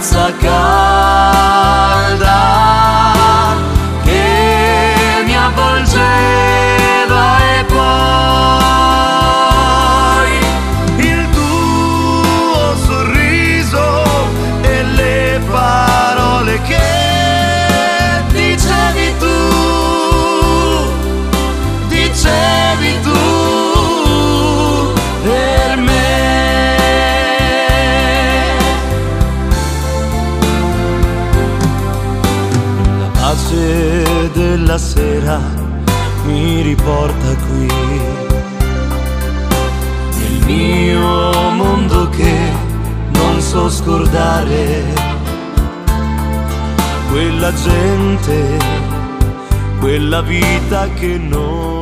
carezza calda che mi avvolgeva e poi il tuo sorriso e le parole che dicevi tu per me. La pace della sera mi riporta qui, nel mio mondo che non so scordare, quella gente, quella vita che non